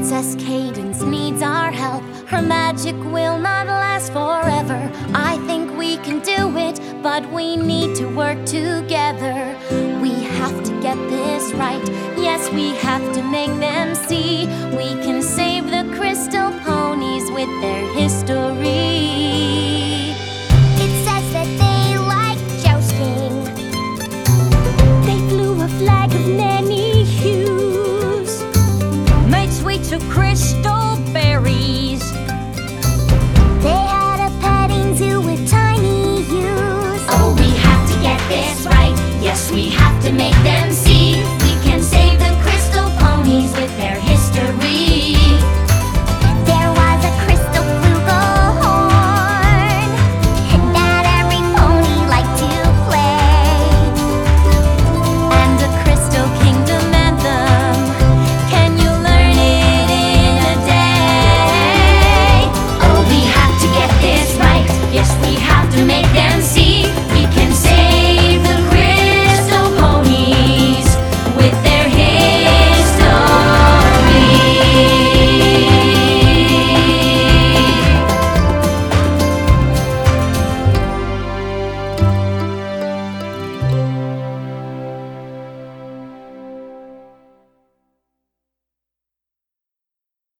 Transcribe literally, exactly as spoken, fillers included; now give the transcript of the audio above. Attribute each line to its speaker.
Speaker 1: Princess Cadance needs our help. Her magic will not last forever. I think we can do it, but we need to work together. We have to get this right. Yes, we have to make them see we can save the crystal ponies with their history.
Speaker 2: It says that they like jousting.
Speaker 1: They flew a flag of many hues, made sweets of crystal berries.
Speaker 2: They had a petting zoo with tiny ewes.
Speaker 1: Oh, we have to get this right. Yes, we have to make them